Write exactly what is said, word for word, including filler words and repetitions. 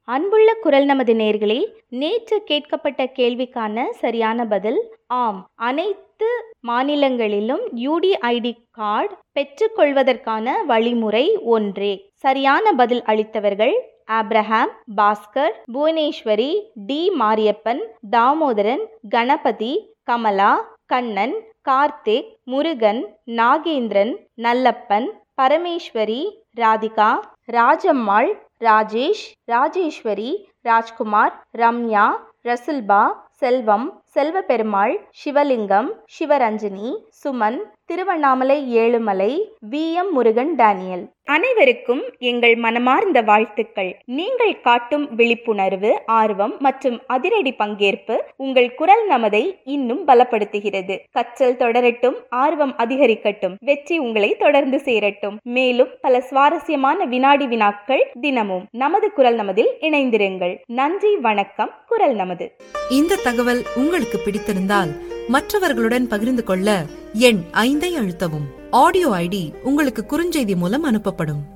அன்புள்ள குரல் நமது நேயர்களே, நேற்று கேட்கப்பட்ட கேள்விக்கான சரியான பதில் ஆம். அனைத்து மாநிலங்களிலும் யூடிஐடி கார்டு பெற்றுக்கொள்வதற்கான வழிமுறை ஒன்றே. சரியான பதில் அளித்தவர்கள் Abraham, Bhaskar, Bhuvaneshwari, D Mariappan, Damodaran, Ganapathi, Kamala, Kannan, Karthik, Murugan, Nagendran, Nallappan, Parameswari, Radhika, Rajammal, Rajesh, Rajeshwari, Rajkumar, Ramya, Rasulpa, Selvam, Selvaperumal, Sivalingam, Sivaranjani, Suman, Tiruvannamalai Ezhumalai, V M Murugan Daniel. அனைவருக்கும் எங்கள் மனமார்ந்த வாழ்த்துக்கள். நீங்கள் காட்டும் விழிப்புணர்வு, ஆர்வம் மற்றும் அதிரடி பங்கேற்பு உங்கள் குரல் நமதை இன்னும் பலப்படுத்துகிறது. கற்றல் தொடரட்டும், ஆர்வம் அதிகரிக்கட்டும், வெற்றி உங்களை தொடர்ந்து சேரட்டும். மேலும் பல சுவாரஸ்யமான வினாடி வினாக்கள் தினமும் நமது குரல் நமதில் இணைந்திருங்கள். நன்றி, வணக்கம். குரல் நமது. இந்த தகவல் உங்களுக்கு பிடித்திருந்தால் மற்றவர்களுடன் பகிர்ந்து கொள்ள எண் ஐந்தை அழுத்தவும். ஆடியோ ஐடி உங்களுக்கு குறுஞ்செய்தி மூலம் அனுப்பப்படும்.